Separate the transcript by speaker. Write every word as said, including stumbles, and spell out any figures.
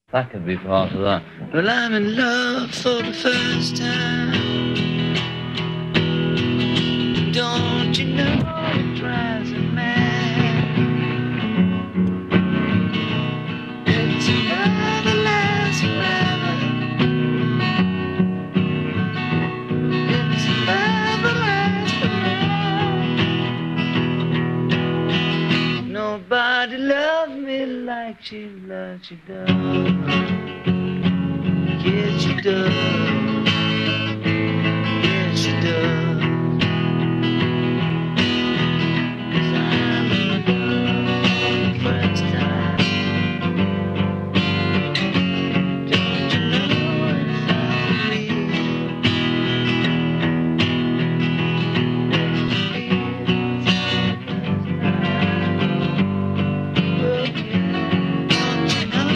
Speaker 1: That could be part of that. Well, I'm in love for the first time. Don't you know it drives me mad? It's a love that lasts forever. It's a love that lasts forever. Nobody loves me like she loves you, does. Yes, she does.